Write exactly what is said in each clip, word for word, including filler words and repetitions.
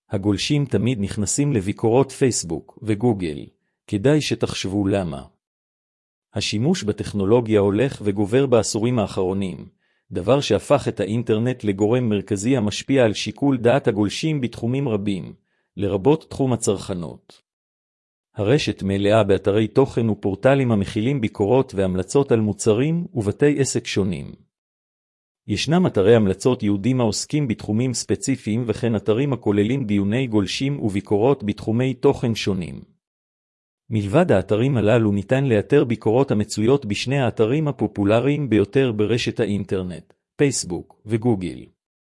הגולשים תמיד נכנסים לביקורות פייסבוק וגוגל, כדאי שתחשבו למה. השימוש בטכנולוגיה הולך וגובר בעשורים האחרונים, דבר שהפך את האינטרנט לגורם מרכזי המשפיע על שיקול דעת הגולשים בתחומים רבים, לרבות תחום הצרכנות. הרשת מלאה באתרי תוכן ופורטלים המכילים ביקורות והמלצות על מוצרים ובתי עסק שונים. ישנם אתרי המלצות יהודים העוסקים בתחומים ספציפיים וכן אתרים הכוללים דיוני גולשים וביקורות בתחומי תוכן שונים. מלבד האתרים הללו ניתן לאתר ביקורות המצויות בשני האתרים הפופולריים ביותר ברשת האינטרנט, פייסבוק וגוגל.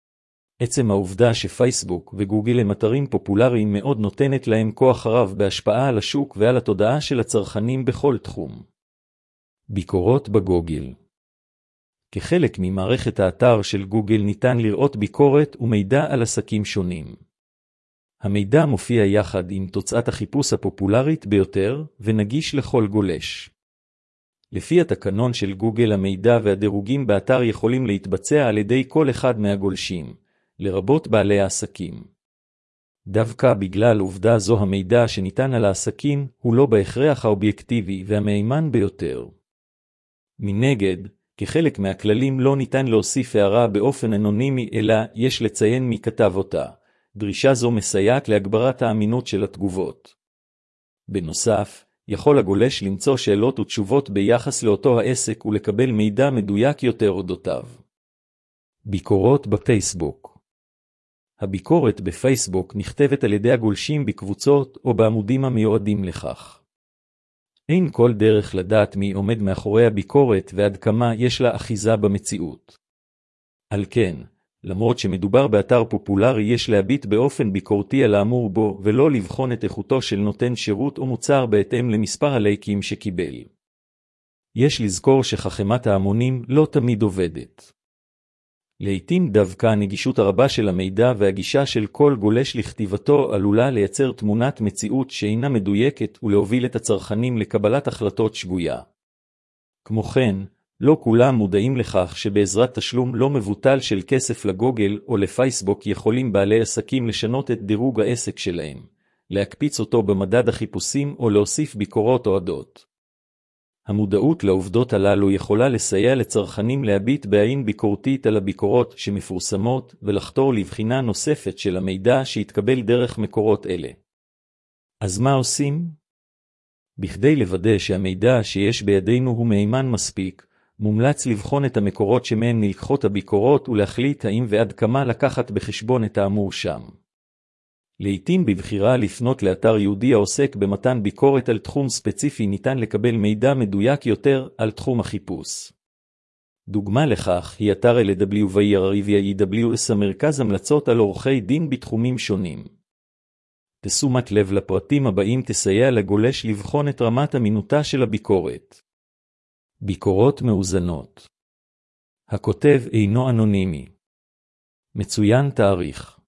עצם העובדה שפייסבוק וגוגל הם אתרים פופולריים מאוד נותנת להם כוח רב בהשפעה על השוק ועל התודעה של הצרכנים בכל תחום. ביקורות בגוגל. כחלק ממערכת האתר של גוגל ניתן לראות ביקורת ומידע על עסקים שונים. המידע מופיע יחד עם תוצאת החיפוש הפופולרית ביותר ונגיש לכל גולש. לפי התקנון של גוגל המידע והדירוגים באתר יכולים להתבצע על ידי כל אחד מהגולשים, לרבות בעלי העסקים. דווקא בגלל עובדה זו המידע שניתן על העסקים הוא לא בהכרח האובייקטיבי והמהימן ביותר. מנגד, כחלק מהכללים לא ניתן להוסיף הערה באופן אנונימי אלא יש לציין מי כתב אותה. דרישה זו מסייעת להגברת האמינות של התגובות. בנוסף, יכול הגולש למצוא שאלות ותשובות ביחס לאותו העסק ולקבל מידע מדויק יותר אודותיו. ביקורות בפייסבוק. הביקורת בפייסבוק נכתבת על ידי הגולשים בקבוצות או בעמודים המיועדים לכך. אין כל דרך לדעת מי עומד מאחורי הביקורת ועד כמה יש לה אחיזה במציאות. על כן, למרות שמדובר באתר פופולרי יש להביט באופן ביקורתי על האמור בו ולא לבחון את איכותו של נותן שירות או מוצר בהתאם למספר הלייקים שקיבל. יש לזכור שחכמת ההמונים לא תמיד עובדת. לעתים דווקא הנגישות הרבה של המידע והגישה של כל גולש לכתיבתו עלולה לייצר תמונת מציאות שאינה מדויקת ולהוביל את הצרכנים לקבלת החלטות שגויה. כמו כן, לא כולם מודעים לכך שבעזרת תשלום לא מבוטל של כסף לגוגל או לפייסבוק יכולים בעלי עסקים לשנות את דירוג העסק שלהם, להקפיץ אותו במדד החיפושים או להוסיף ביקורות אוהדות. המודעות לעובדות הללו יכולה לסייע לצרכנים להביט בעין ביקורתית על הביקורות שמפורסמות ולחתור לבחינה נוספת של המידע שהתקבל דרך מקורות אלה. אז מה עושים? בכדי לוודא שהמידע שיש בידינו הוא מהימן מספיק, מומלץ לבחון את המקורות שמהם נלקחות הביקורות ולהחליט האם ועד כמה לקחת בחשבון את האמור שם. לעתים בבחירה לפנות לאתר יהודי העוסק במתן ביקורת על תחום ספציפי ניתן לקבל מידע מדויק יותר על תחום החיפוש. דוגמה לכך היא אתר אל דאבליו וי אר אי דאבליו אס המרכז המלצות על עורכי דין בתחומים שונים. תשומת לב לפרטים הבאים תסייע לגולש לבחון את רמת אמינותה של הביקורת. ביקורות מאוזנות. הכותב אינו אנונימי. מצוין תאריך.